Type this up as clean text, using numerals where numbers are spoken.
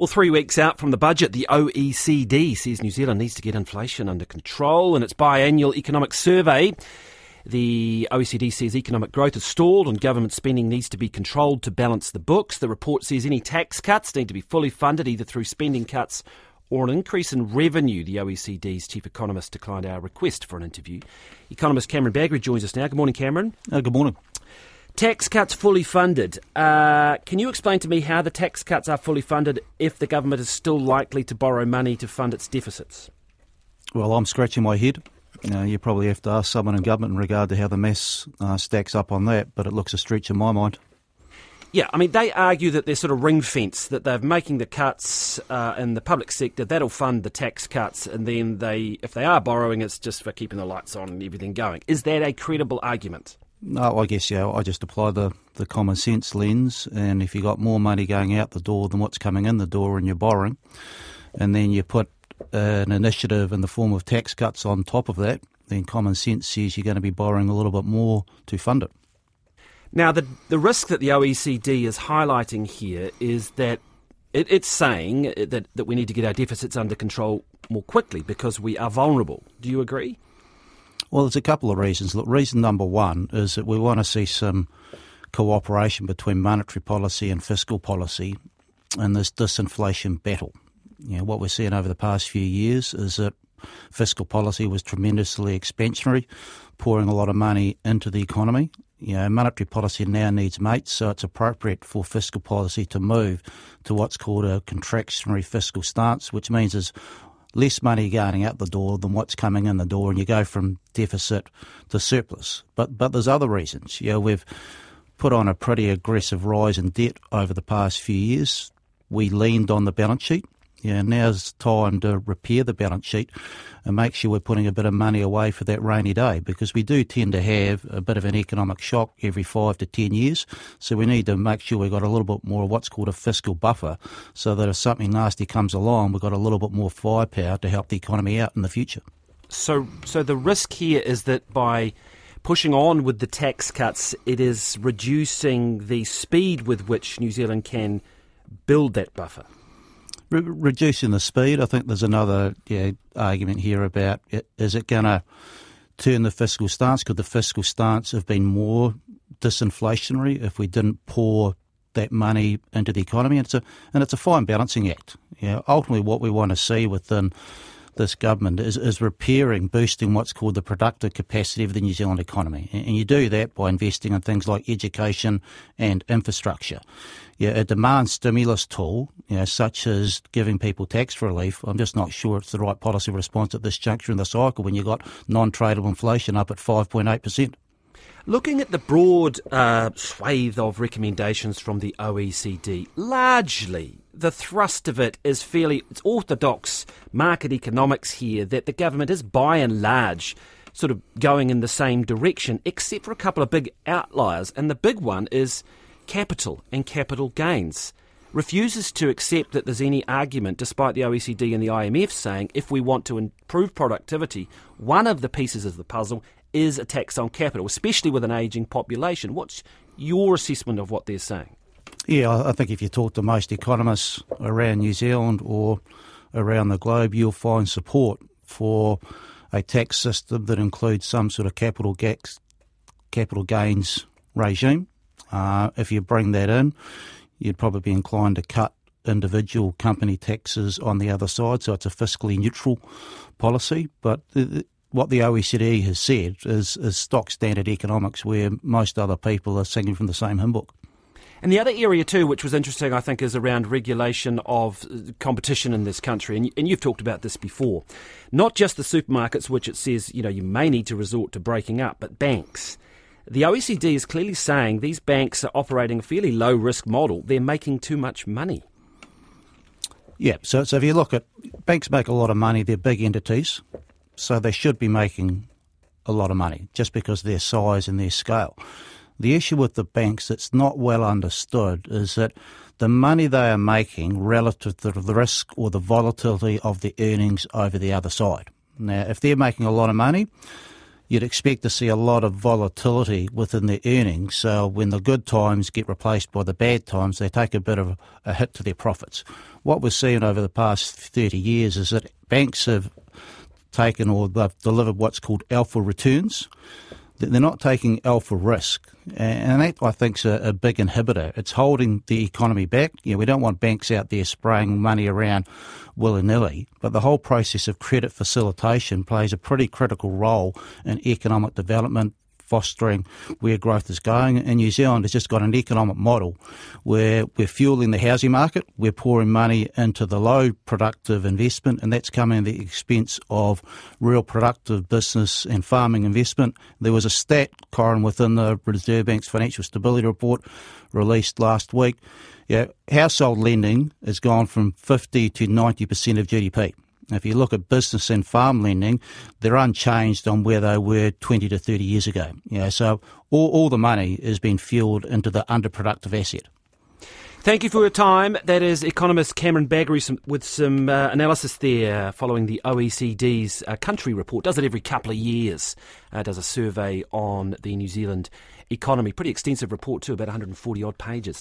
Well, 3 weeks out from the budget, the OECD says New Zealand needs to get inflation under control. In its biannual economic survey, the OECD says economic growth has stalled and government spending needs to be controlled to balance the books. The report says any tax cuts need to be fully funded either through spending cuts or an increase in revenue. The OECD's chief economist declined our request for an interview. Economist Cameron Bagrie joins us now. Good morning, Cameron. Good morning. Tax cuts fully funded. Can you explain to me how the tax cuts are fully funded if the government is still likely to borrow money to fund its deficits? Well, I'm scratching my head. You probably have to ask someone in government in regard to how the maths stacks up on that, but it looks a stretch in my mind. Yeah, I mean, they argue that they're sort of ring-fenced, that they're making the cuts in the public sector, that'll fund the tax cuts, and then if they are borrowing, it's just for keeping the lights on and everything going. Is that a credible argument? No, I guess, I just apply the common sense lens, and if you got more money going out the door than what's coming in the door and you're borrowing, and then you put an initiative in the form of tax cuts on top of that, then common sense says you're going to be borrowing a little bit more to fund it. Now, the risk that the OECD is highlighting here is that it's saying that we need to get our deficits under control more quickly because we are vulnerable. Do you agree? Well, there's a couple of reasons. Look, reason number one is that we want to see some cooperation between monetary policy and fiscal policy in this disinflation battle. What we're seeing over the past few years is that fiscal policy was tremendously expansionary, pouring a lot of money into the economy. Monetary policy now needs mates, so it's appropriate for fiscal policy to move to what's called a contractionary fiscal stance, which means there's less money going out the door than what's coming in the door, and you go from deficit to surplus. But there's other reasons. We've put on a pretty aggressive rise in debt over the past few years. We leaned on the balance sheet. Now's time to repair the balance sheet and make sure we're putting a bit of money away for that rainy day, because we do tend to have a bit of an economic shock every 5 to 10 years. So we need to make sure we've got a little bit more of what's called a fiscal buffer, so that if something nasty comes along, we've got a little bit more firepower to help the economy out in the future. So the risk here is that by pushing on with the tax cuts, it is reducing the speed with which New Zealand can build that buffer. Reducing the speed, I think there's another argument here about is it going to turn the fiscal stance? Could the fiscal stance have been more disinflationary if we didn't pour that money into the economy? And it's a fine balancing act. Ultimately, what we want to see within this government is repairing, boosting what's called the productive capacity of the New Zealand economy. And you do that by investing in things like education and infrastructure. A demand stimulus tool, such as giving people tax relief, I'm just not sure it's the right policy response at this juncture in the cycle when you've got non-tradable inflation up at 5.8%. Looking at the broad swathe of recommendations from the OECD, largely the thrust of it is it's orthodox market economics here, that the government is by and large sort of going in the same direction, except for a couple of big outliers. And the big one is capital and capital gains. Refuses to accept that there's any argument, despite the OECD and the IMF saying if we want to improve productivity, one of the pieces of the puzzle is a tax on capital, especially with an ageing population. What's your assessment of what they're saying? I think if you talk to most economists around New Zealand or around the globe, you'll find support for a tax system that includes some sort of capital gains regime. If you bring that in, you'd probably be inclined to cut individual company taxes on the other side, so it's a fiscally neutral policy. But what the OECD has said is stock standard economics, where most other people are singing from the same hymn book. And the other area too, which was interesting, I think, is around regulation of competition in this country. And you've talked about this before. Not just the supermarkets, which it says, you may need to resort to breaking up, but banks. The OECD is clearly saying these banks are operating a fairly low-risk model. They're making too much money. Yeah, so if you look at, banks make a lot of money, they're big entities, so they should be making a lot of money just because of their size and their scale. The issue with the banks that's not well understood is that the money they are making relative to the risk or the volatility of the earnings over the other side. Now, if they're making a lot of money, you'd expect to see a lot of volatility within their earnings. So when the good times get replaced by the bad times, they take a bit of a hit to their profits. What we're seeing over the past 30 years is that banks have taken, or they've delivered what's called alpha returns. They're not taking alpha risk, and that, I think, is a big inhibitor. It's holding the economy back. We don't want banks out there spraying money around willy-nilly, but the whole process of credit facilitation plays a pretty critical role in economic development, fostering where growth is going. And New Zealand has just got an economic model where we're fueling the housing market, we're pouring money into the low productive investment, and that's coming at the expense of real productive business and farming investment. There was a stat, Corin, within the Reserve Bank's Financial Stability Report released last week. Household lending has gone from 50 to 90% of GDP. If you look at business and farm lending, they're unchanged on where they were 20 to 30 years ago. So all the money is being fueled into the underproductive asset. Thank you for your time. That is economist Cameron Baggery with some analysis there following the OECD's country report. Does it every couple of years. Does a survey on the New Zealand economy. Pretty extensive report too, about 140 odd pages.